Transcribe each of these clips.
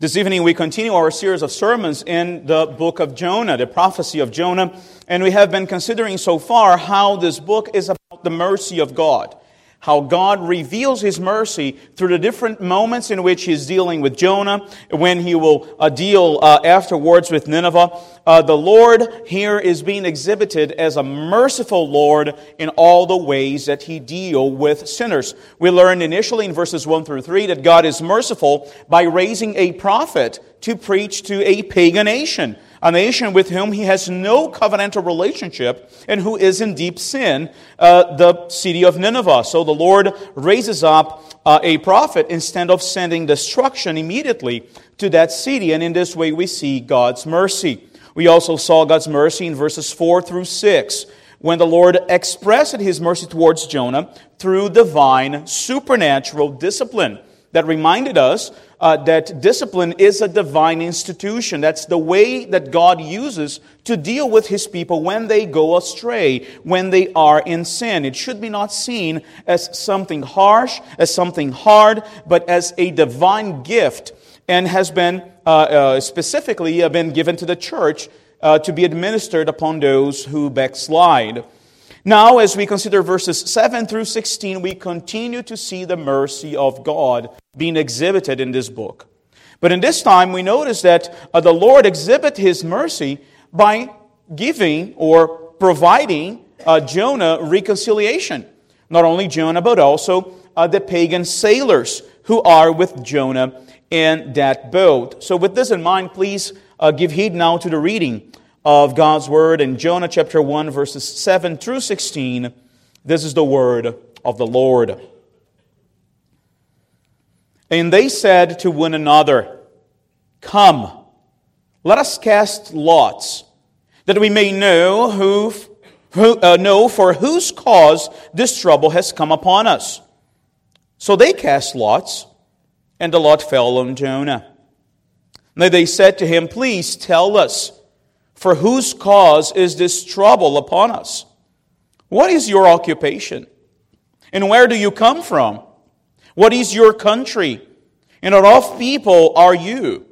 This evening we continue our series of sermons in the book of Jonah, the prophecy of Jonah, and we have been considering so far how this book is about the mercy of God. How God reveals His mercy through the different moments in which He's dealing with Jonah, when He will deal afterwards with Nineveh. The Lord here is being exhibited as a merciful Lord in all the ways that He deals with sinners. We learned initially in verses 1 through 3 that God is merciful by raising a prophet to preach to a pagan nation. A nation with whom He has no covenantal relationship and who is in deep sin, the city of Nineveh. So the Lord raises up a prophet instead of sending destruction immediately to that city. And in this way we see God's mercy. We also saw God's mercy in verses 4 through 6, when the Lord expressed His mercy towards Jonah through divine supernatural discipline. That reminded us that discipline is a divine institution. That's the way that God uses to deal with His people when they go astray, when they are in sin. It should be not seen as something harsh, as something hard, but as a divine gift, and has been specifically been given to the church to be administered upon those who backslide. Now, as we consider verses 7 through 16, we continue to see the mercy of God being exhibited in this book. But in this time, we notice that the Lord exhibits His mercy by giving or providing Jonah reconciliation. Not only Jonah, but also the pagan sailors who are with Jonah in that boat. So with this in mind, please give heed now to the reading of God's Word in Jonah chapter 1, verses 7 through 16. This is the word of the Lord. And they said to one another, "Come, let us cast lots, that we may know for whose cause this trouble has come upon us." So they cast lots, and the lot fell on Jonah. Then they said to him, "Please tell us, for whose cause is this trouble upon us? What is your occupation? And where do you come from? What is your country? And what of people are you?"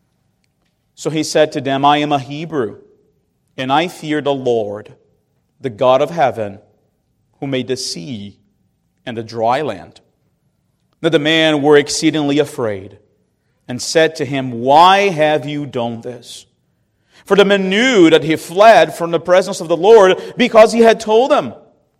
So he said to them, "I am a Hebrew, and I fear the Lord, the God of heaven, who made the sea and the dry land." Now the men were exceedingly afraid, and said to him, "Why have you done this?" For the men knew that he fled from the presence of the Lord, because he had told them.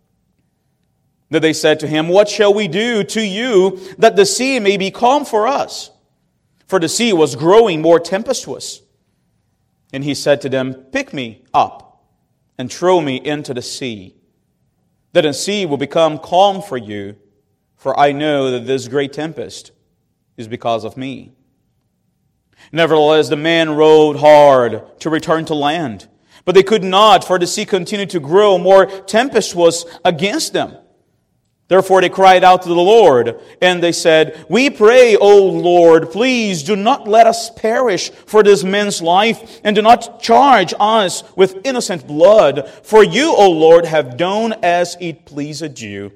Then they said to him, "What shall we do to you that the sea may be calm for us?" For the sea was growing more tempestuous. And he said to them, "Pick me up and throw me into the sea, that the sea will become calm for you, for I know that this great tempest is because of me." Nevertheless, the men rowed hard to return to land, but they could not, for the sea continued to grow more tempestuous against them. Therefore they cried out to the Lord, and they said, "We pray, O Lord, please do not let us perish for this man's life, and do not charge us with innocent blood. For you, O Lord, have done as it pleased you."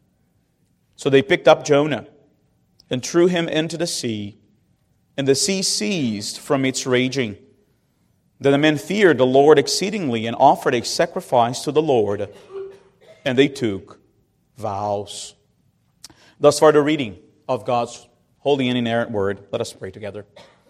So they picked up Jonah and threw him into the sea, and the sea ceased from its raging. Then the men feared the Lord exceedingly and offered a sacrifice to the Lord, and they took vows. Thus far the reading of God's holy and inerrant word. Let us pray together.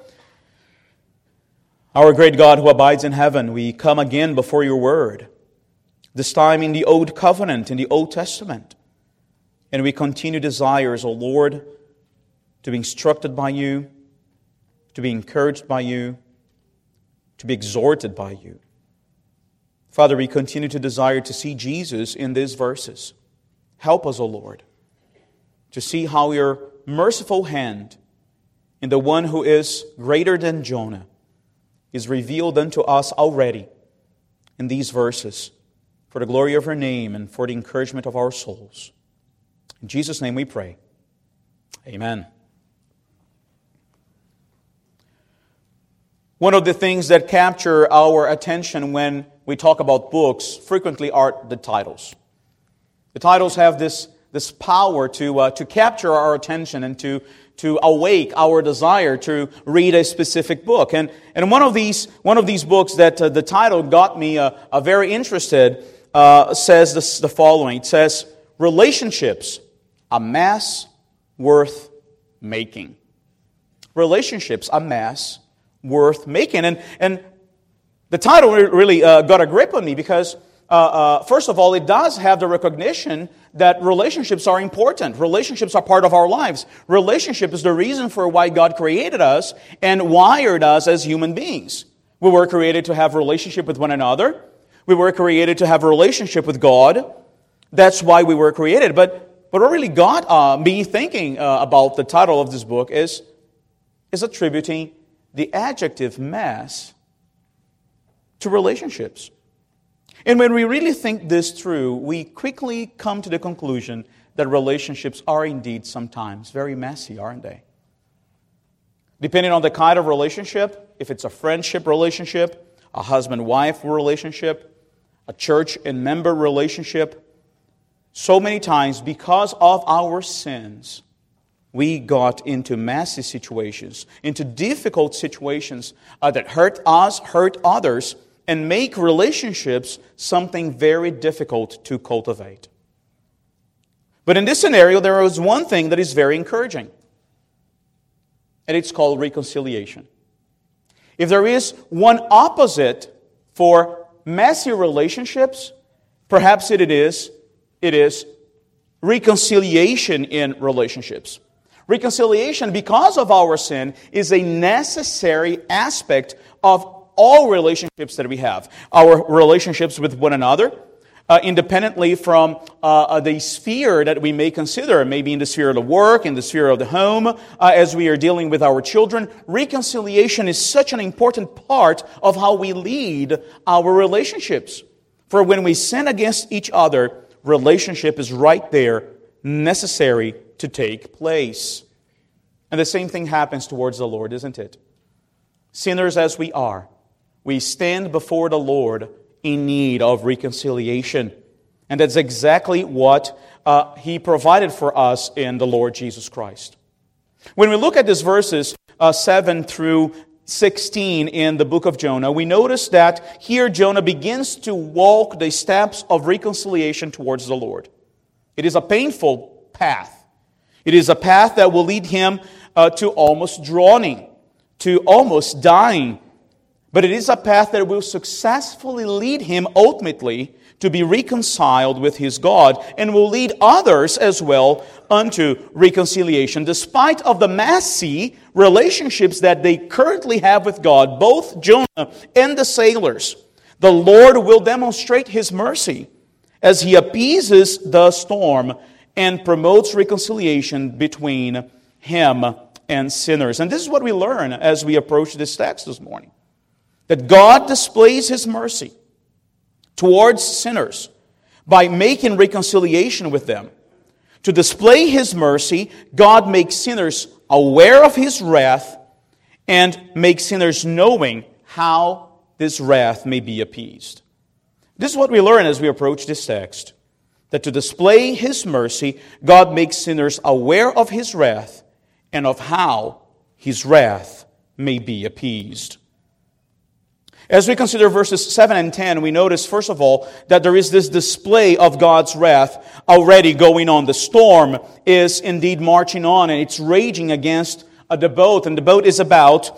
Our great God who abides in heaven, we come again before your word, this time in the Old Covenant, in the Old Testament. And we continue desires, O Lord, to be instructed by you, to be encouraged by you, to be exhorted by you. Father, we continue to desire to see Jesus in these verses. Help us, O Lord, to see how your merciful hand in the one who is greater than Jonah is revealed unto us already in these verses, for the glory of your name and for the encouragement of our souls. In Jesus' name we pray. Amen. One of the things that capture our attention when we talk about books frequently are the titles. The titles have this power to capture our attention and to awake our desire to read a specific book. And one of these books that the title got me very interested says the following. It says, "Relationships, a mass worth making." Relationships, a mass worth making. And the title really got a grip on me because, first of all, it does have the recognition that relationships are important. Relationships are part of our lives. Relationship is the reason for why God created us and wired us as human beings. We were created to have a relationship with one another. We were created to have a relationship with God. That's why we were created. But what really got me thinking about the title of this book is attributing the adjective mass to relationships. And when we really think this through, we quickly come to the conclusion that relationships are indeed sometimes very messy, aren't they? Depending on the kind of relationship, if it's a friendship relationship, a husband-wife relationship, a church and member relationship, so many times because of our sins, we got into messy situations, into difficult situations that hurt us, hurt others, and make relationships something very difficult to cultivate. But in this scenario, there is one thing that is very encouraging, and it's called reconciliation. If there is one opposite for messy relationships, perhaps it is reconciliation in relationships. Reconciliation, because of our sin, is a necessary aspect of all relationships that we have. Our relationships with one another, independently from the sphere that we may consider, maybe in the sphere of the work, in the sphere of the home, as we are dealing with our children. Reconciliation is such an important part of how we lead our relationships. For when we sin against each other, relationship is right there, necessary to take place. And the same thing happens towards the Lord, isn't it? Sinners as we are, we stand before the Lord in need of reconciliation. And that's exactly what He provided for us in the Lord Jesus Christ. When we look at these verses 7 through 16 in the book of Jonah, we notice that here Jonah begins to walk the steps of reconciliation towards the Lord. It is a painful path. It is a path that will lead him to almost drowning, to almost dying. But it is a path that will successfully lead him ultimately to be reconciled with his God and will lead others as well unto reconciliation. Despite of the messy relationships that they currently have with God, both Jonah and the sailors, the Lord will demonstrate His mercy as He appeases the storm and promotes reconciliation between him and sinners. And this is what we learn as we approach this text this morning. That God displays His mercy towards sinners by making reconciliation with them. To display His mercy, God makes sinners aware of His wrath and makes sinners knowing how this wrath may be appeased. This is what we learn as we approach this text. That to display His mercy, God makes sinners aware of His wrath and of how His wrath may be appeased. As we consider verses 7 and 10, we notice, first of all, that there is this display of God's wrath already going on. The storm is indeed marching on, and it's raging against the boat, and the boat is about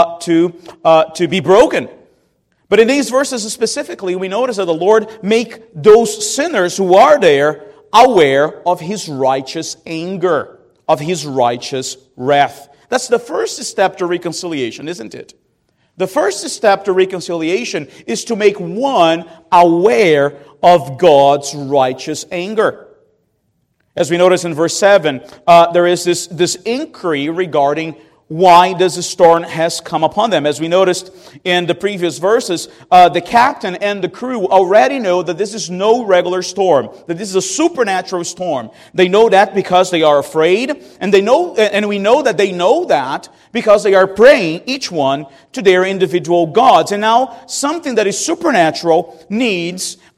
to be broken. But in these verses specifically, we notice that the Lord make those sinners who are there aware of His righteous anger, of His righteous wrath. That's the first step to reconciliation, isn't it? The first step to reconciliation is to make one aware of God's righteous anger. As we notice in verse 7, there is this inquiry regarding why does the storm has come upon them. As we noticed in the previous verses, the captain and the crew already know that this is no regular storm, that this is a supernatural storm. They know that because they are afraid, and we know that they know that because they are praying, each one to their individual gods. And now something that is supernatural needs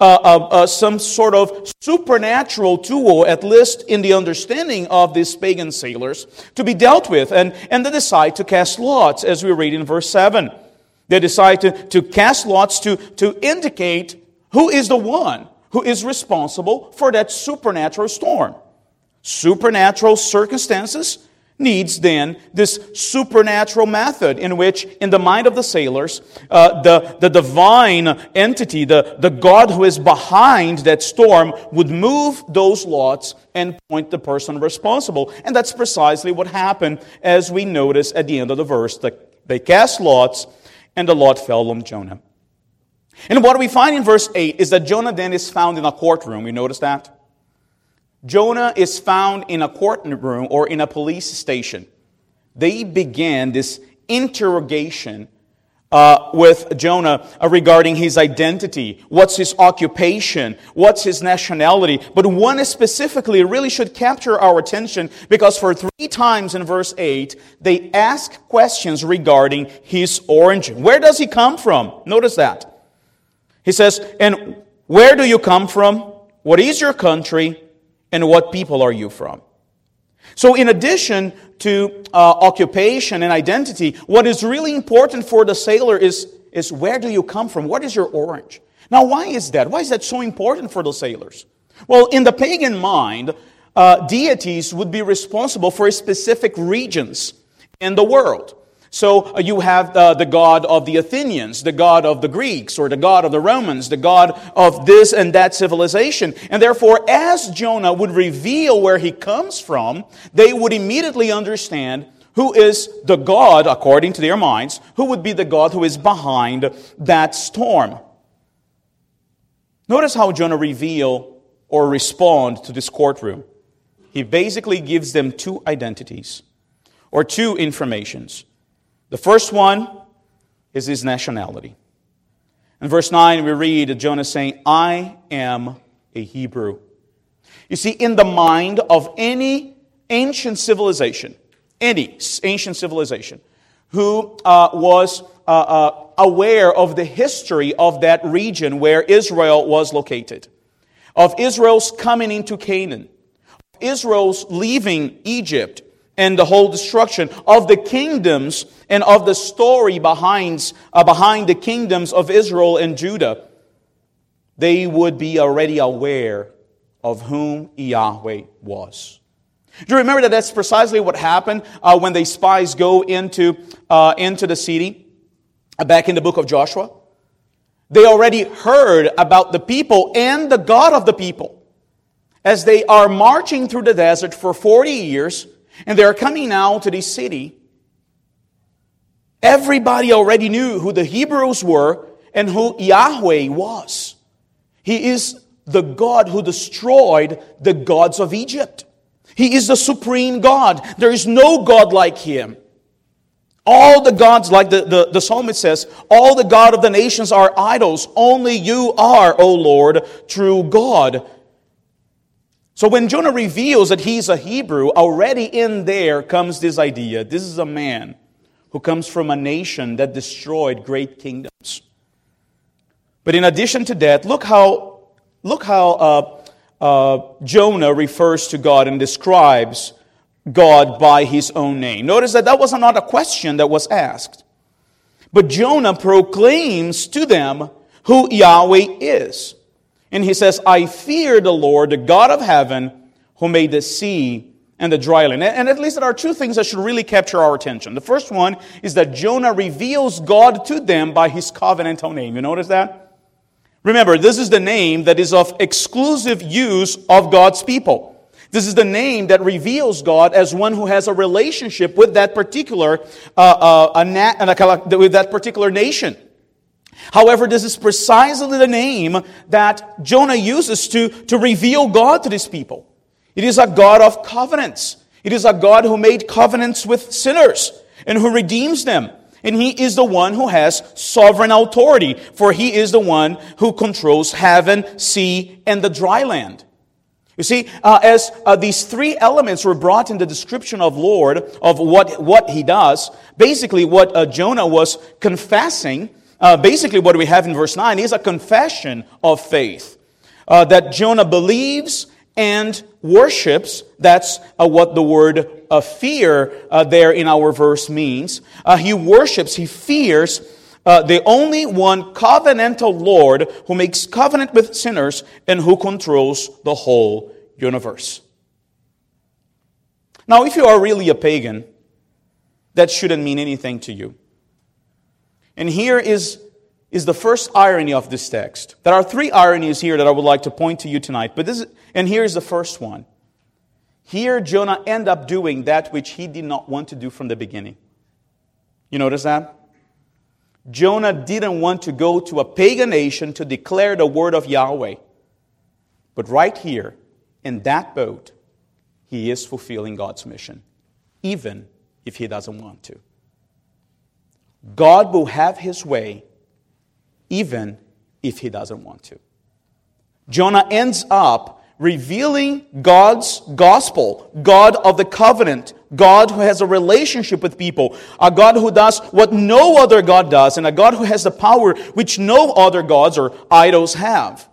some sort of supernatural tool, at least in the understanding of these pagan sailors, to be dealt with. And they decide to cast lots, as we read in verse 7. They decide to cast lots to indicate who is the one who is responsible for that supernatural storm. Supernatural circumstances needs then this supernatural method in which, in the mind of the sailors, the divine entity, the God who is behind that storm, would move those lots and point the person responsible. And that's precisely what happened, as we notice at the end of the verse. They cast lots, and the lot fell on Jonah. And what we find in verse 8 is that Jonah then is found in a courtroom. You notice that? Jonah is found in a courtroom or in a police station. They began this interrogation with Jonah regarding his identity, what's his occupation, what's his nationality. But one specifically really should capture our attention, because for 3 times in verse 8, they ask questions regarding his origin. Where does he come from? Notice that. He says, and where do you come from? What is your country? And what people are you from? So in addition to occupation and identity, what is really important for the sailor is where do you come from? What is your origin? Now, why is that? Why is that so important for the sailors? Well, in the pagan mind, deities would be responsible for specific regions in the world. So you have the god of the Athenians, the god of the Greeks, or the god of the Romans, the god of this and that civilization. And therefore, as Jonah would reveal where he comes from, they would immediately understand who is the god, according to their minds, who would be the god who is behind that storm. Notice how Jonah reveal or respond to this courtroom. He basically gives them 2 identities, or 2 informations. The first one is his nationality. In verse 9, we read Jonah saying, I am a Hebrew. You see, in the mind of any ancient civilization, who was aware of the history of that region where Israel was located, of Israel's coming into Canaan, of Israel's leaving Egypt, and the whole destruction of the kingdoms and of the story behind the kingdoms of Israel and Judah, they would be already aware of whom Yahweh was. Do you remember that that's precisely what happened when the spies go into the city back in the book of Joshua? They already heard about the people and the God of the people. As they are marching through the desert for 40 years, and they are coming now to this city, everybody already knew who the Hebrews were and who Yahweh was. He is the God who destroyed the gods of Egypt. He is the supreme God. There is no God like Him. All the gods, like the psalmist says, all the God of the nations are idols. Only you are, O Lord, true God. So when Jonah reveals that he's a Hebrew, already in there comes this idea. This is a man who comes from a nation that destroyed great kingdoms. But in addition to that, look how Jonah refers to God and describes God by His own name. Notice that was not a question that was asked. But Jonah proclaims to them who Yahweh is. And he says, I fear the Lord, the God of heaven, who made the sea and the dry land. And at least there are 2 things that should really capture our attention. The first one is that Jonah reveals God to them by His covenantal name. You notice that? Remember, this is the name that is of exclusive use of God's people. This is the name that reveals God as one who has a relationship with that particular nation. However, this is precisely the name that Jonah uses to reveal God to these people. It is a God of covenants. It is a God who made covenants with sinners and who redeems them. And He is the one who has sovereign authority, for He is the one who controls heaven, sea, and the dry land. You see, as these 3 elements were brought in the description of Lord, of what He does, basically what Jonah was confessing basically what we have in verse 9 is a confession of faith. That Jonah believes and worships. That's what the word fear there in our verse means. He worships, he fears the only one covenantal Lord who makes covenant with sinners and who controls the whole universe. Now, if you are really a pagan, that shouldn't mean anything to you. And here is the first irony of this text. There are three ironies here that I would like to point to you tonight. And here's the first one. Here, Jonah ended up doing that which he did not want to do from the beginning. You notice that? Jonah didn't want to go to a pagan nation to declare the word of Yahweh. But right here, in that boat, he is fulfilling God's mission, even if he doesn't want to. God will have his way, even if he doesn't want to. Jonah ends up revealing God's gospel, God of the covenant, God who has a relationship with people, a God who does what no other God does, and a God who has the power which no other gods or idols have.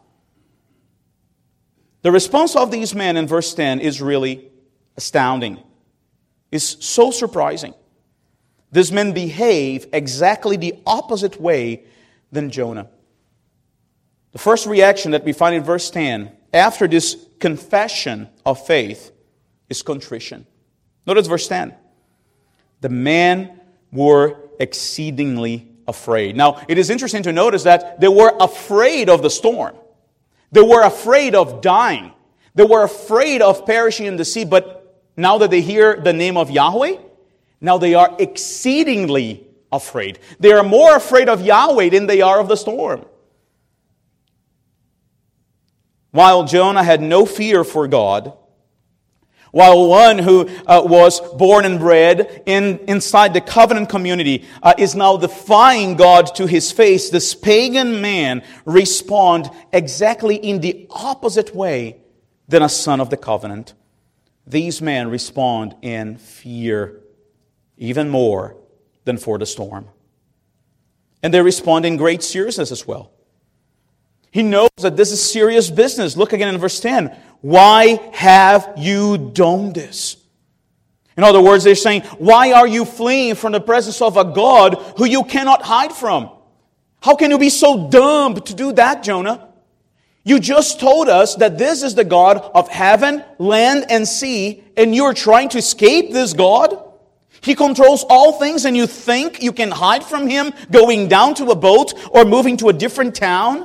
The response of these men in verse 10 is really astounding. It's so surprising. These men behave exactly the opposite way than Jonah. The first reaction that we find in verse 10, after this confession of faith, is contrition. Notice verse 10. The men were exceedingly afraid. Now, it is interesting to notice that they were afraid of the storm. They were afraid of dying. They were afraid of perishing in the sea. But now that they hear the name of Yahweh, now they are exceedingly afraid. They are more afraid of Yahweh than they are of the storm. While Jonah had no fear for God, while one who was born and bred inside the covenant community is now defying God to his face, this pagan man responds exactly in the opposite way than a son of the covenant. These men respond in fear, even more than for the storm. And they respond in great seriousness as well. He knows that this is serious business. Look again in verse 10. Why have you done this? In other words, they're saying, why are you fleeing from the presence of a God who you cannot hide from? How can you be so dumb to do that, Jonah? You just told us that this is the God of heaven, land, and sea, and you're trying to escape this God? He controls all things, and you think you can hide from Him going down to a boat or moving to a different town?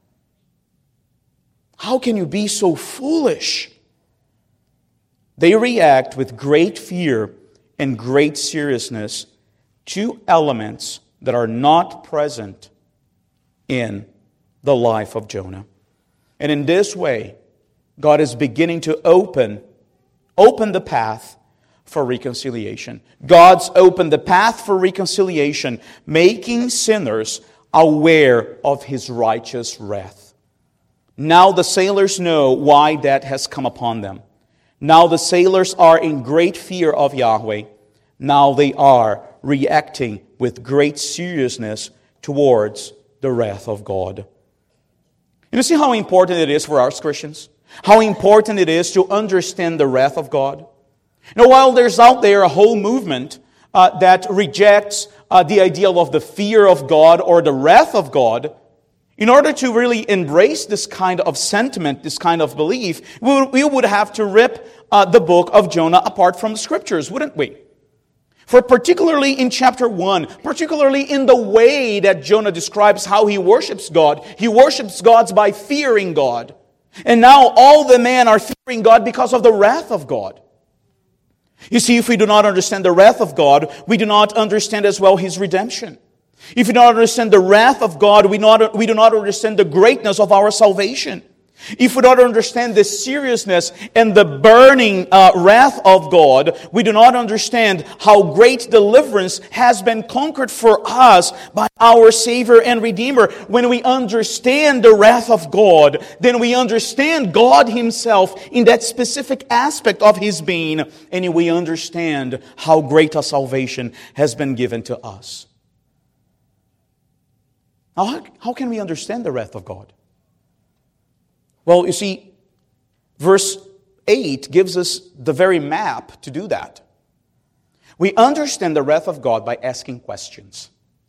How can you be so foolish? They react with great fear and great seriousness, two elements that are not present in the life of Jonah. And in this way, God is beginning to open the path for reconciliation. God's opened the path for reconciliation, making sinners aware of His righteous wrath. Now the sailors know why that has come upon them. Now the sailors are in great fear of Yahweh. Now they are reacting with great seriousness towards the wrath of God. You see how important it is for us Christians? How important it is to understand the wrath of God? Now, while there's out there a whole movement that rejects the idea of the fear of God or the wrath of God, in order to really embrace this kind of sentiment, this kind of belief, we would have to rip the book of Jonah apart from the Scriptures, wouldn't we? For particularly in chapter 1, particularly in the way that Jonah describes how he worships God by fearing God. And now all the men are fearing God because of the wrath of God. You see, if we do not understand the wrath of God, we do not understand as well His redemption. If we do not understand the wrath of God, we do not understand the greatness of our salvation. If we do not understand the seriousness and the burning wrath of God, we do not understand how great deliverance has been conquered for us by our Savior and Redeemer. When we understand the wrath of God, then we understand God Himself in that specific aspect of His being, and we understand how great a salvation has been given to us. Now, how can we understand the wrath of God? Well, you see, verse 8 gives us the very map to do that. We understand the wrath of God by asking questions.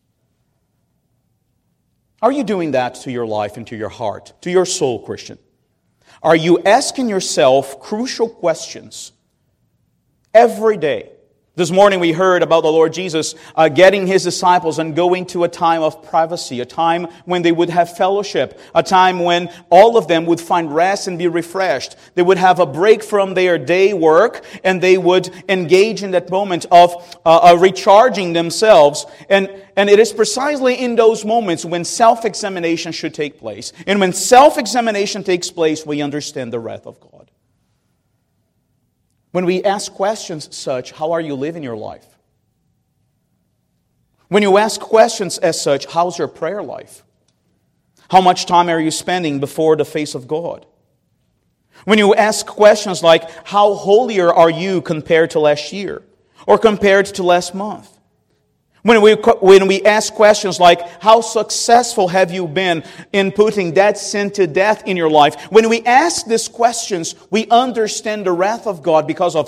Are you doing that to your life and to your heart, to your soul, Christian? Are you asking yourself crucial questions every day? This morning we heard about the Lord Jesus getting His disciples and going to a time of privacy, a time when they would have fellowship, a time when all of them would find rest and be refreshed. They would have a break from their day work and they would engage in that moment of recharging themselves. And it is precisely in those moments when self-examination should take place. And when self-examination takes place, we understand the wrath of God. When we ask questions such, how are you living your life? When you ask questions as such, how's your prayer life? How much time are you spending before the face of God? When you ask questions like, how holier are you compared to last year? Or compared to last month? When we ask questions like, how successful have you been in putting that sin to death in your life? When we ask these questions, we understand the wrath of God because the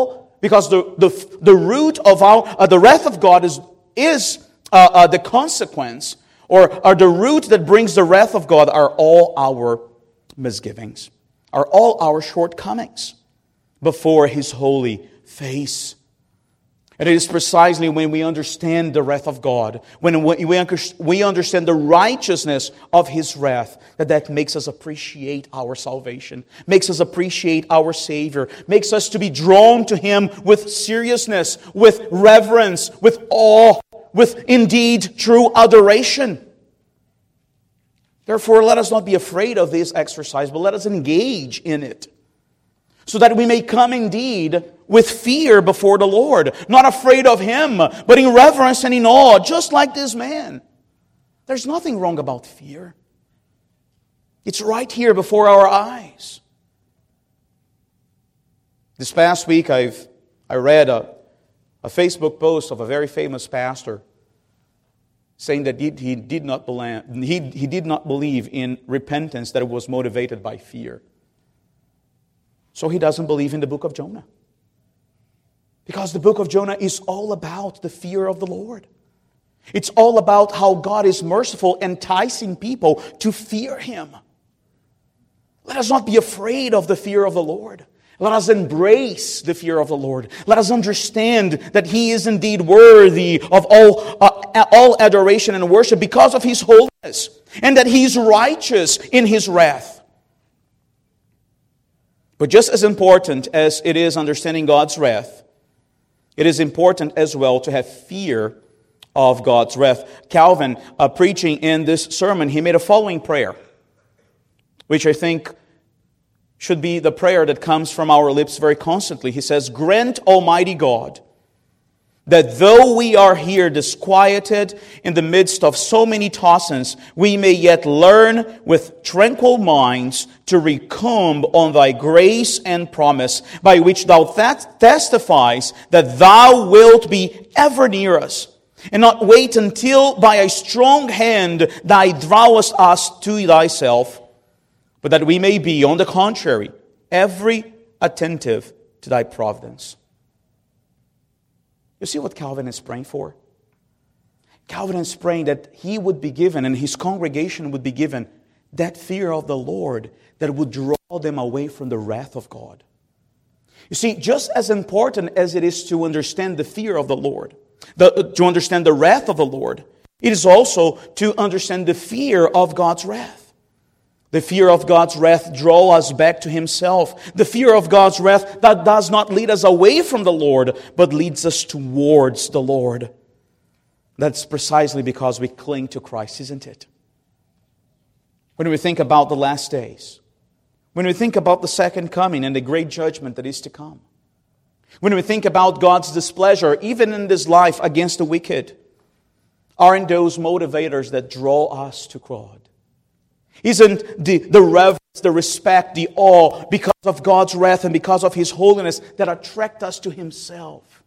root of the wrath of God is the consequence, or the root that brings the wrath of God are all our misgivings, are all our shortcomings before His holy face. And it is precisely when we understand the wrath of God, when we understand the righteousness of His wrath, that makes us appreciate our salvation, makes us appreciate our Savior, makes us to be drawn to Him with seriousness, with reverence, with awe, with indeed true adoration. Therefore, let us not be afraid of this exercise, but let us engage in it, so that we may come indeed with fear before the Lord, not afraid of Him, but in reverence and in awe, just like this man. There's nothing wrong about fear. It's right here before our eyes. This past week, I read a Facebook post of a very famous pastor saying that he did not believe in repentance, that it was motivated by fear. So he doesn't believe in the book of Jonah. Because the book of Jonah is all about the fear of the Lord. It's all about how God is merciful, enticing people to fear Him. Let us not be afraid of the fear of the Lord. Let us embrace the fear of the Lord. Let us understand that He is indeed worthy of all adoration and worship because of His holiness, and that He is righteous in His wrath. But just as important as it is understanding God's wrath, it is important as well to have fear of God's wrath. Calvin, preaching in this sermon, he made a following prayer, which I think should be the prayer that comes from our lips very constantly. He says, "Grant, Almighty God, that though we are here disquieted in the midst of so many tossings, we may yet learn with tranquil minds to recumb on Thy grace and promise, by which Thou testifies that Thou wilt be ever near us, and not wait until by a strong hand Thou drawest us to Thyself, but that we may be, on the contrary, ever attentive to Thy providence." You see what Calvin is praying for? Calvin is praying that he would be given, and his congregation would be given, that fear of the Lord that would draw them away from the wrath of God. You see, just as important as it is to understand the fear of the Lord, to understand the wrath of the Lord, it is also to understand the fear of God's wrath. The fear of God's wrath draws us back to Himself. The fear of God's wrath that does not lead us away from the Lord, but leads us towards the Lord. That's precisely because we cling to Christ, isn't it? When we think about the last days, when we think about the second coming and the great judgment that is to come, when we think about God's displeasure, even in this life, against the wicked, aren't those motivators that draw us to God? Isn't the reverence, the respect, the awe because of God's wrath and because of His holiness that attract us to Himself?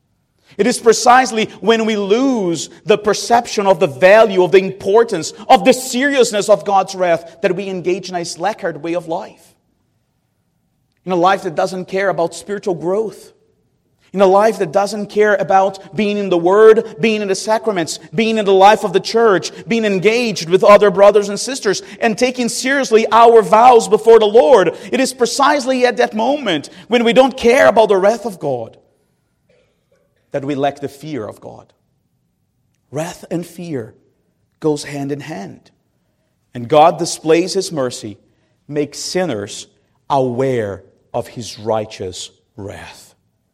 It is precisely when we lose the perception of the value, of the importance, of the seriousness of God's wrath that we engage in a slackhearted way of life. In a life that doesn't care about spiritual growth. In a life that doesn't care about being in the Word, being in the sacraments, being in the life of the church, being engaged with other brothers and sisters, and taking seriously our vows before the Lord. It is precisely at that moment when we don't care about the wrath of God that we lack the fear of God. Wrath and fear goes hand in hand. And God displays His mercy, makes sinners aware of His righteous wrath.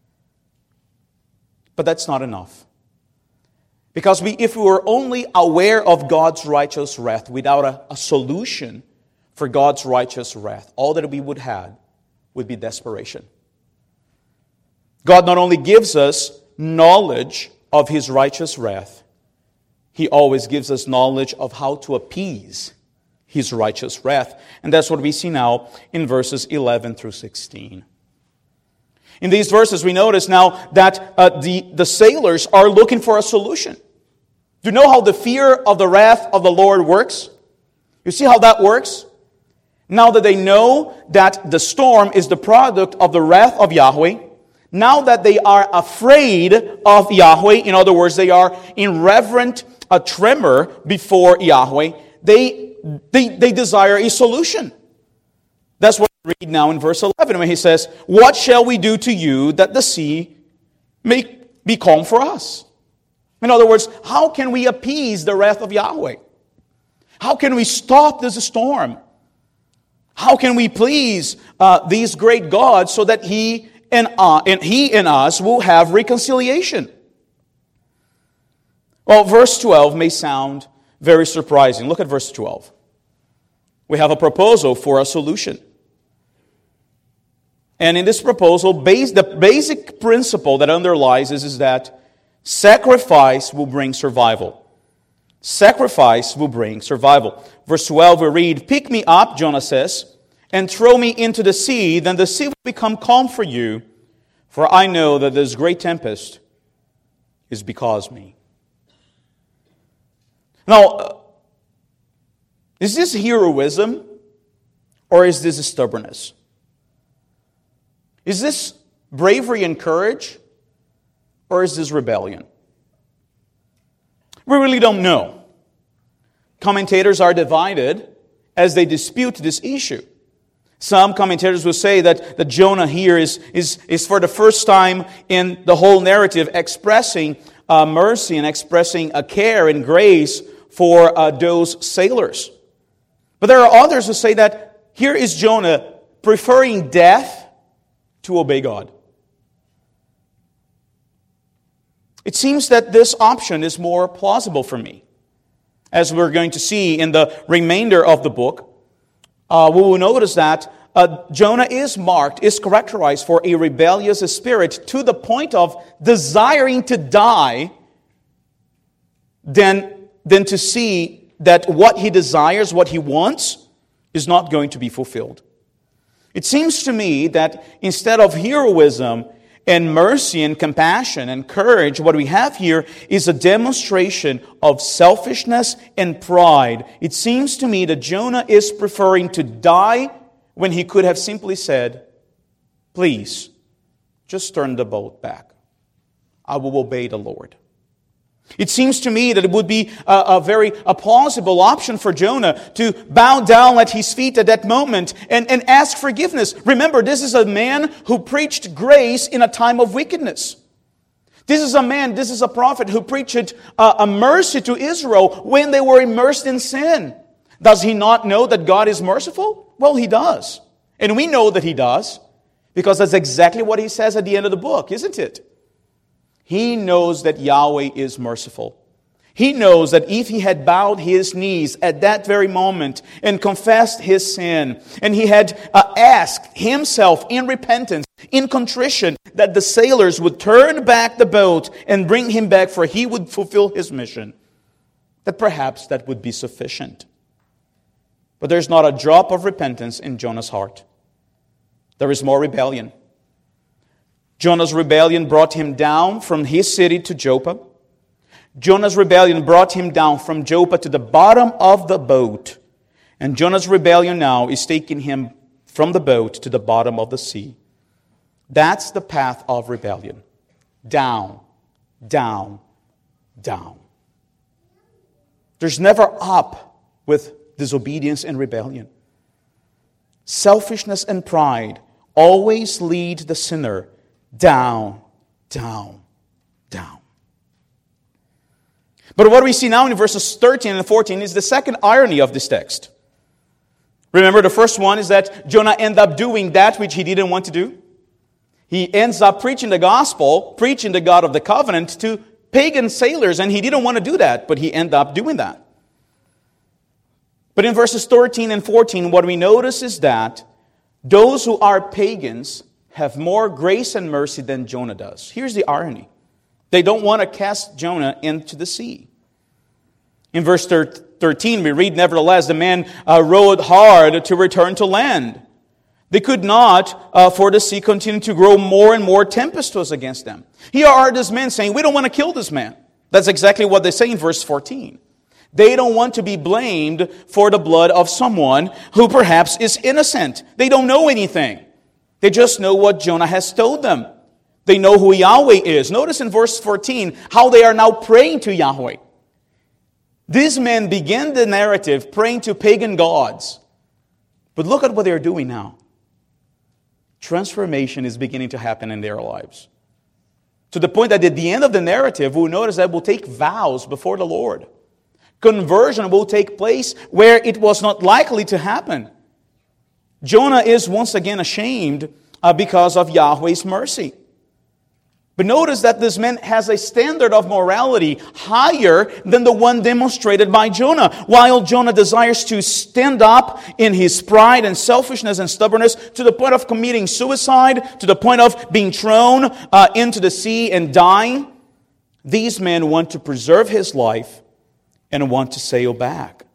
But that's not enough. Because if we were only aware of God's righteous wrath without a solution for God's righteous wrath, all that we would have would be desperation. God not only gives us knowledge of His righteous wrath, He always gives us knowledge of how to appease His righteous wrath. And that's what we see now in verses 11 through 16. In these verses, we notice now that the sailors are looking for a solution. Do you know how the fear of the wrath of the Lord works? You see how that works? Now that they know that the storm is the product of the wrath of Yahweh, now that they are afraid of Yahweh, in other words, they are in reverent tremor before Yahweh, they desire a solution. That's what we read now in verse 11 when he says, "What shall we do to you that the sea may be calm for us?" In other words, how can we appease the wrath of Yahweh? How can we stop this storm? How can we please these great gods so that He and us will have reconciliation? Well, verse 12 may sound very surprising. Look at verse 12. We have a proposal for a solution. And in this proposal, the basic principle that underlies this is that sacrifice will bring survival. Sacrifice will bring survival. Verse 12 we read, "Pick me up," Jonah says, "and throw me into the sea, then the sea will become calm for you, for I know that this great tempest is because of me." Now, is this heroism or is this stubbornness? Is this bravery and courage or is this rebellion? We really don't know. Commentators are divided as they dispute this issue. Some commentators will say that Jonah here is for the first time in the whole narrative expressing mercy and expressing a care and grace for those sailors. But there are others who say that here is Jonah preferring death to obey God. It seems that this option is more plausible for me. As we're going to see in the remainder of the book, we will notice that Jonah is characterized for a rebellious spirit to the point of desiring to die than to see that what he desires, what he wants, is not going to be fulfilled. It seems to me that instead of heroism and mercy and compassion and courage, what we have here is a demonstration of selfishness and pride. It seems to me that Jonah is preferring to die when he could have simply said, "Please, just turn the boat back. I will obey the Lord." It seems to me that it would be a plausible option for Jonah to bow down at his feet at that moment and ask forgiveness. Remember, this is a man who preached grace in a time of wickedness. This is a prophet who preached a mercy to Israel when they were immersed in sin. Does he not know that God is merciful? Well, he does. And we know that he does, because that's exactly what he says at the end of the book, isn't it? He knows that Yahweh is merciful. He knows that if he had bowed his knees at that very moment and confessed his sin, and he had asked himself in repentance, in contrition, that the sailors would turn back the boat and bring him back, for he would fulfill his mission, that perhaps that would be sufficient. But there's not a drop of repentance in Jonah's heart. There is more rebellion. Jonah's rebellion brought him down from his city to Joppa. Jonah's rebellion brought him down from Joppa to the bottom of the boat. And Jonah's rebellion now is taking him from the boat to the bottom of the sea. That's the path of rebellion. Down, down, down. There's never up with disobedience and rebellion. Selfishness and pride always lead the sinner down, down, down. But what we see now in verses 13 and 14 is the second irony of this text. Remember, the first one is that Jonah ended up doing that which he didn't want to do. He ends up preaching the gospel, preaching the God of the covenant to pagan sailors, and he didn't want to do that, but he ended up doing that. But in verses 13 and 14, what we notice is that those who are pagans have more grace and mercy than Jonah does. Here's the irony. They don't want to cast Jonah into the sea. In verse 13, we read, "Nevertheless, the men rowed hard to return to land. They could not, for the sea continued to grow more and more tempestuous against them." Here are these men saying, "We don't want to kill this man." That's exactly what they say in verse 14. They don't want to be blamed for the blood of someone who perhaps is innocent. They don't know anything. They just know what Jonah has told them. They know who Yahweh is. Notice in verse 14 how they are now praying to Yahweh. These men began the narrative praying to pagan gods. But look at what they're doing now. Transformation is beginning to happen in their lives. To the point that at the end of the narrative, we'll notice that we'll take vows before the Lord. Conversion will take place where it was not likely to happen. Jonah is once again ashamed because of Yahweh's mercy. But notice that this man has a standard of morality higher than the one demonstrated by Jonah. While Jonah desires to stand up in his pride and selfishness and stubbornness to the point of committing suicide, to the point of being thrown into the sea and dying, these men want to preserve his life and want to sail back.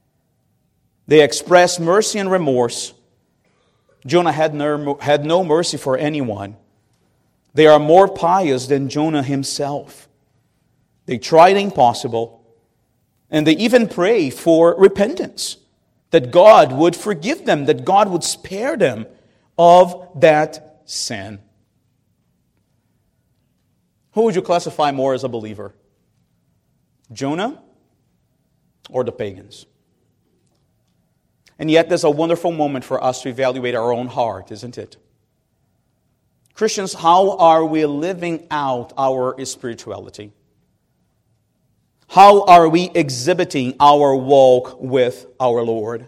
They express mercy and remorse. Jonah had no mercy for anyone. They are more pious than Jonah himself. They try the impossible, and they even pray for repentance, that God would forgive them, that God would spare them of that sin. Who would you classify more as a believer? Jonah or the pagans? And yet there's a wonderful moment for us to evaluate our own heart, isn't it? Christians, how are we living out our spirituality? How are we exhibiting our walk with our Lord?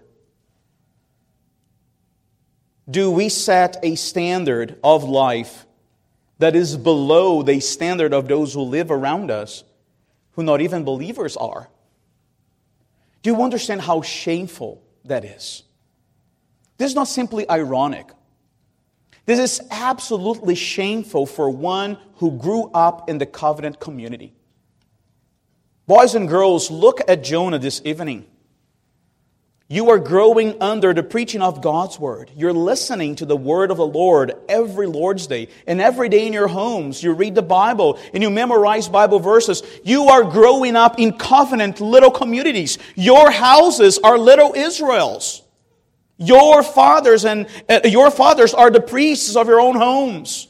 Do we set a standard of life that is below the standard of those who live around us, who not even believers are? Do you understand how shameful that is? This is not simply ironic. This is absolutely shameful for one who grew up in the covenant community. Boys and girls, look at Jonah this evening. You are growing under the preaching of God's Word. You're listening to the Word of the Lord every Lord's Day. And every day in your homes, you read the Bible and you memorize Bible verses. You are growing up in covenant little communities. Your houses are little Israels. Your fathers are the priests of your own homes.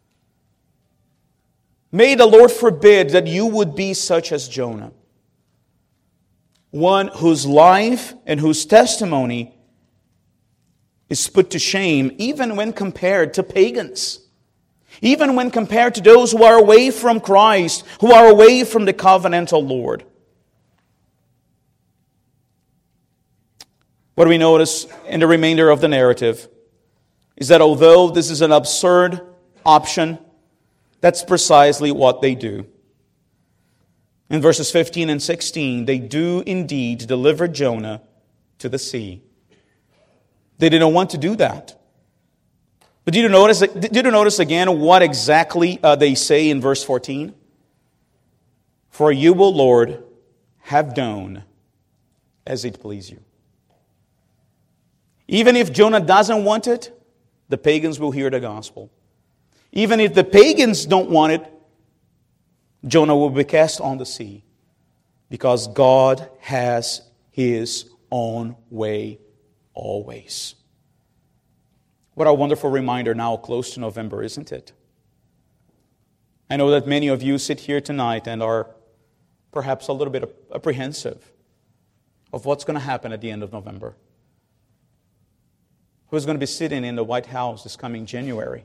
May the Lord forbid that you would be such as Jonah. One whose life and whose testimony is put to shame even when compared to pagans. Even when compared to those who are away from Christ, who are away from the covenantal Lord. What we notice in the remainder of the narrative is that although this is an absurd option, that's precisely what they do. In verses 15 and 16, they do indeed deliver Jonah to the sea. They didn't want to do that. But did you notice again what exactly they say in verse 14? For you, O Lord, have done as it please you. Even if Jonah doesn't want it, the pagans will hear the gospel. Even if the pagans don't want it, Jonah will be cast on the sea because God has His own way always. What a wonderful reminder now close to November, isn't it? I know that many of you sit here tonight and are perhaps a little bit apprehensive of what's going to happen at the end of November. Who's going to be sitting in the White House this coming January?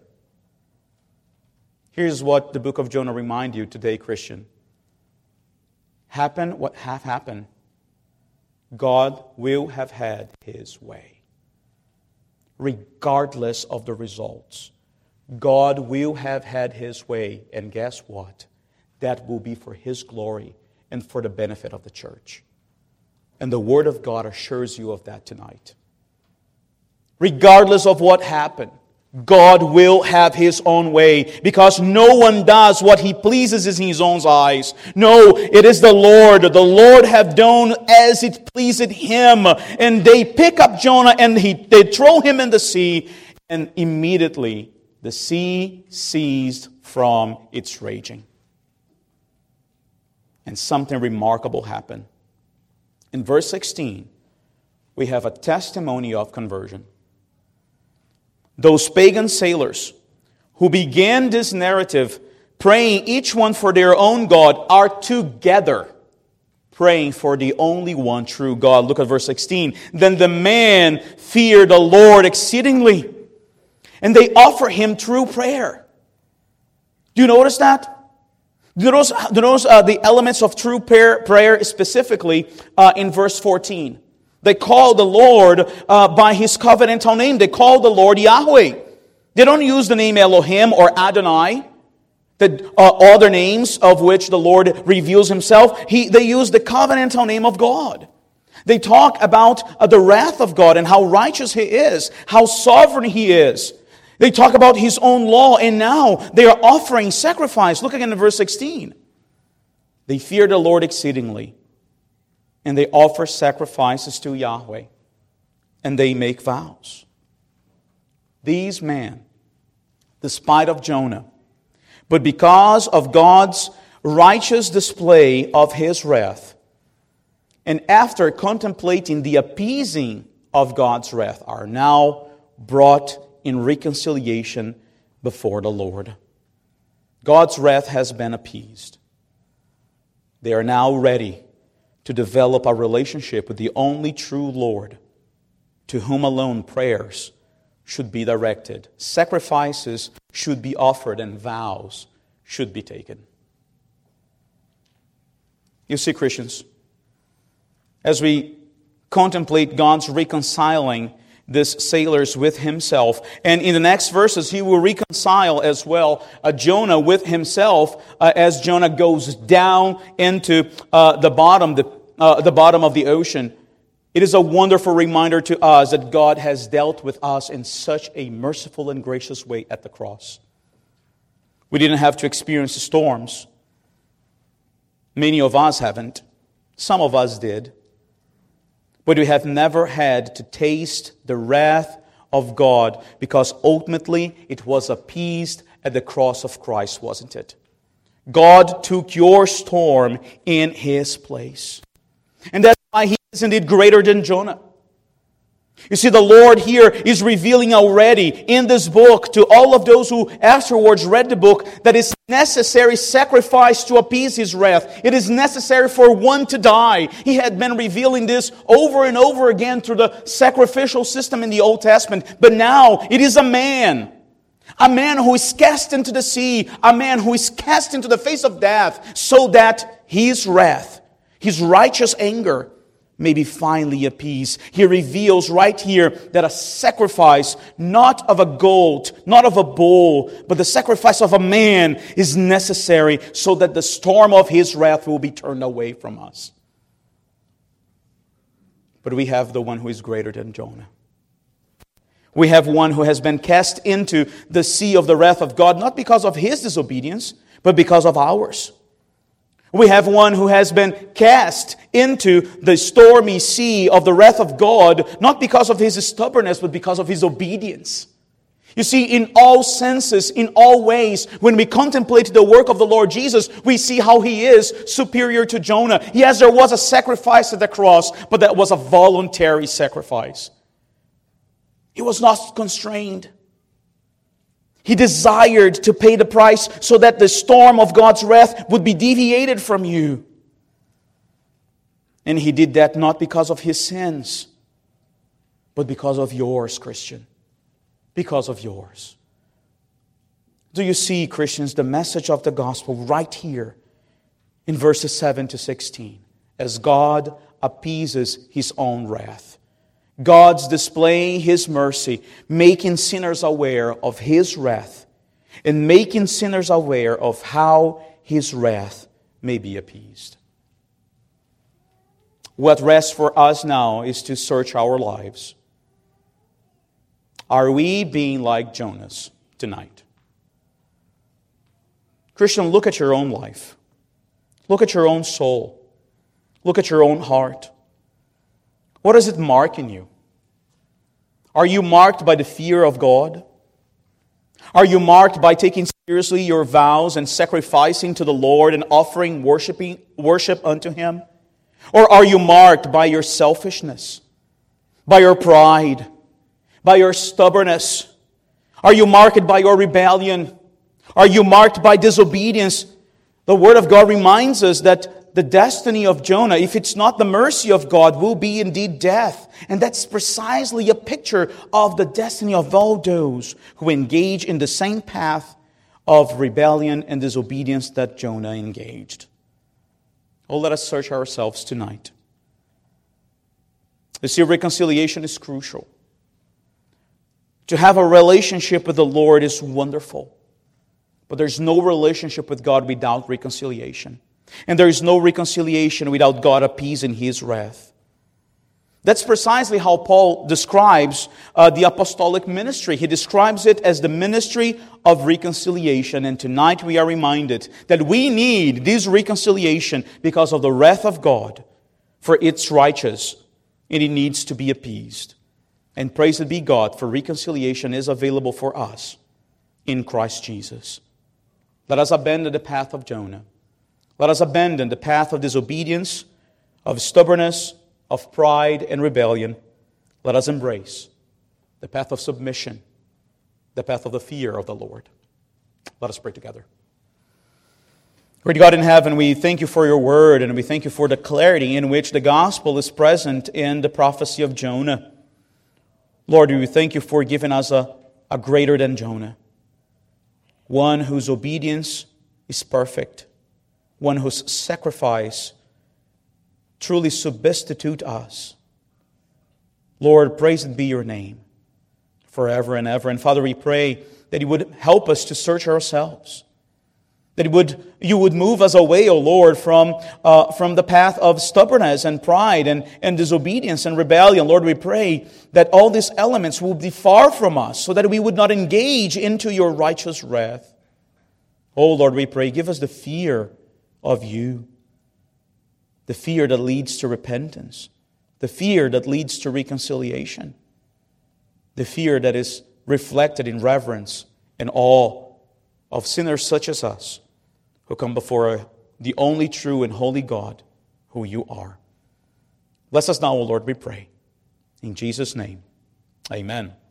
Here's what the book of Jonah reminds you today, Christian. Happen what have happened, God will have had His way. Regardless of the results, God will have had His way. And guess what? That will be for His glory and for the benefit of the church. And the Word of God assures you of that tonight. Regardless of what happened, God will have His own way, because no one does what he pleases in his own eyes. No, it is the Lord. The Lord have done as it pleased Him. And they pick up Jonah and they throw him in the sea, and immediately the sea ceased from its raging. And something remarkable happened. In verse 16, we have a testimony of conversion. Those pagan sailors who began this narrative praying each one for their own God are together praying for the only one true God. Look at verse 16. Then the man feared the Lord exceedingly, and they offer him true prayer. Do you notice that? Do you notice the elements of true prayer specifically in verse 14? They call the Lord by His covenantal name. They call the Lord Yahweh. They don't use the name Elohim or Adonai, the other names of which the Lord reveals Himself. They use the covenantal name of God. They talk about the wrath of God and how righteous He is, how sovereign He is. They talk about His own law, and now they are offering sacrifice. Look again in verse 16. They fear the Lord exceedingly, and they offer sacrifices to Yahweh, and they make vows. These men, despite of Jonah, but because of God's righteous display of His wrath, and after contemplating the appeasing of God's wrath, are now brought in reconciliation before the Lord. God's wrath has been appeased. They are now ready to develop a relationship with the only true Lord, to whom alone prayers should be directed, sacrifices should be offered, and vows should be taken. You see, Christians, as we contemplate God's reconciling these sailors with Himself, and in the next verses He will reconcile as well Jonah with himself as Jonah goes down into the bottom of the ocean. It is a wonderful reminder to us that God has dealt with us in such a merciful and gracious way at the cross. We didn't have to experience storms. Many of us haven't. Some of us did. But we have never had to taste the wrath of God, because ultimately it was appeased at the cross of Christ, wasn't it? God took your storm in His place. And that's why He is indeed greater than Jonah. You see, the Lord here is revealing already in this book to all of those who afterwards read the book that it's necessary sacrifice to appease His wrath. It is necessary for one to die. He had been revealing this over and over again through the sacrificial system in the Old Testament. But now it is a man who is cast into the sea, a man who is cast into the face of death, so that His wrath, His righteous anger, may be finally appeased. He reveals right here that a sacrifice, not of a goat, not of a bull, but the sacrifice of a man is necessary so that the storm of His wrath will be turned away from us. But we have the one who is greater than Jonah. We have one who has been cast into the sea of the wrath of God, not because of his disobedience, but because of ours. We have one who has been cast into the stormy sea of the wrath of God, not because of his stubbornness, but because of his obedience. You see, in all senses, in all ways, when we contemplate the work of the Lord Jesus, we see how He is superior to Jonah. Yes, there was a sacrifice at the cross, but that was a voluntary sacrifice. He was not constrained. He desired to pay the price so that the storm of God's wrath would be deviated from you. And He did that not because of His sins, but because of yours, Christian. Because of yours. Do you see, Christians, the message of the gospel right here in verses 7 to 16? As God appeases His own wrath. God's displaying His mercy, making sinners aware of His wrath, and making sinners aware of how His wrath may be appeased. What rests for us now is to search our lives. Are we being like Jonas tonight? Christian, look at your own life. Look at your own soul. Look at your own heart. What does it mark in you? Are you marked by the fear of God? Are you marked by taking seriously your vows and sacrificing to the Lord and offering worship unto Him? Or are you marked by your selfishness, by your pride, by your stubbornness? Are you marked by your rebellion? Are you marked by disobedience? The Word of God reminds us that the destiny of Jonah, if it's not the mercy of God, will be indeed death. And that's precisely a picture of the destiny of all those who engage in the same path of rebellion and disobedience that Jonah engaged. Oh, let us search ourselves tonight. You see, reconciliation is crucial. To have a relationship with the Lord is wonderful. But there's no relationship with God without reconciliation. And there is no reconciliation without God appeasing His wrath. That's precisely how Paul describes the apostolic ministry. He describes it as the ministry of reconciliation. And tonight we are reminded that we need this reconciliation because of the wrath of God, for it's righteous and it needs to be appeased. And praised be God, for reconciliation is available for us in Christ Jesus. Let us abandon the path of Jonah. Let us abandon the path of disobedience, of stubbornness, of pride and rebellion. Let us embrace the path of submission, the path of the fear of the Lord. Let us pray together. Great God in heaven, we thank You for Your word, and we thank You for the clarity in which the gospel is present in the prophecy of Jonah. Lord, we thank You for giving us a greater than Jonah. One whose obedience is perfect. One whose sacrifice truly substitute us. Lord, praised be Your name forever and ever. And Father, we pray that You would help us to search ourselves. That You would move us away, O Lord, from the path of stubbornness and pride and disobedience and rebellion. Lord, we pray that all these elements will be far from us so that we would not engage into Your righteous wrath. Oh Lord, we pray, give us the fear of You. The fear that leads to repentance. The fear that leads to reconciliation. The fear that is reflected in reverence and awe of sinners such as us, who come before the only true and holy God, who You are. Bless us now, O Lord, we pray. In Jesus' name, amen.